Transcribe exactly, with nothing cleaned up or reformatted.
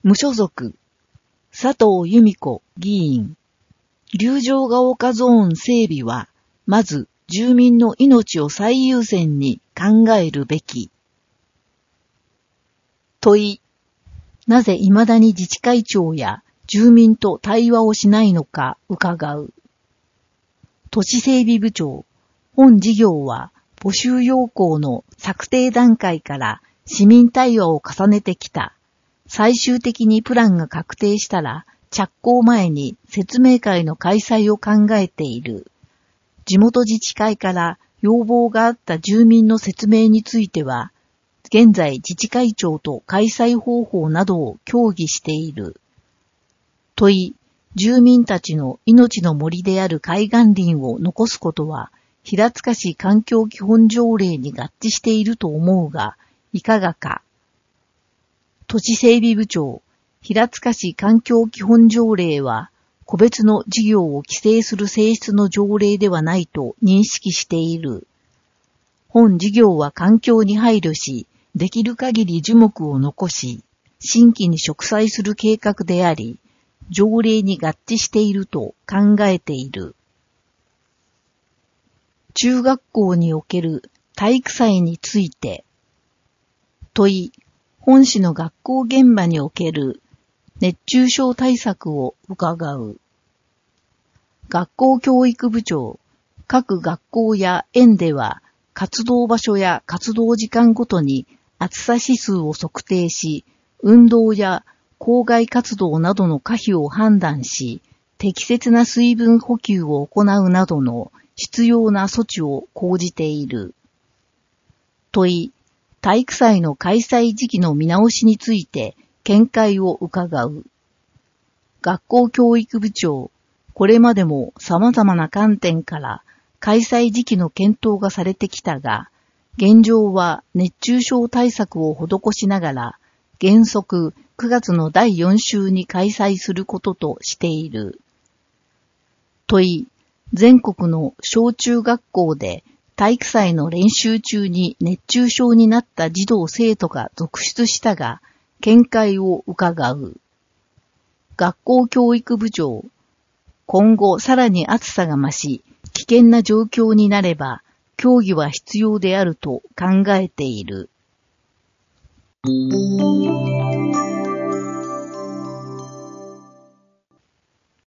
無所属、佐藤由美子議員。竜城ヶ丘ゾーン整備は、まず住民の命を最優先に考えるべき。問い。なぜ未だに自治会長や住民と対話をしないのか伺う。都市整備部長。本事業は募集要項の策定段階から市民対話を重ねてきた。最終的にプランが確定したら、着工前に説明会の開催を考えている。地元自治会から要望があった住民の説明については、現在自治会長と開催方法などを協議している。問い、住民たちの命の森である海岸林を残すことは、平塚市環境基本条例に合致していると思うが、いかがか。都市整備部長、平塚市環境基本条例は、個別の事業を規制する性質の条例ではないと認識している。本事業は環境に配慮し、できる限り樹木を残し、新規に植栽する計画であり、条例に合致していると考えている。中学校における体育祭について。問い、本市の学校現場における熱中症対策を伺う。学校教育部長、各学校や園では活動場所や活動時間ごとに暑さ指数を測定し、運動や校外活動などの可否を判断し、適切な水分補給を行うなどの必要な措置を講じている。問い、体育祭の開催時期の見直しについて見解を伺う。学校教育部長、これまでも様々な観点から開催時期の検討がされてきたが、現状は熱中症対策を施しながら、原則くがつのだいよん週に開催することとしている。問い、全国の小中学校で体育祭の練習中に熱中症になった児童生徒が続出したが、見解を伺う。学校教育部長、今後さらに暑さが増し、危険な状況になれば、協議は必要であると考えている。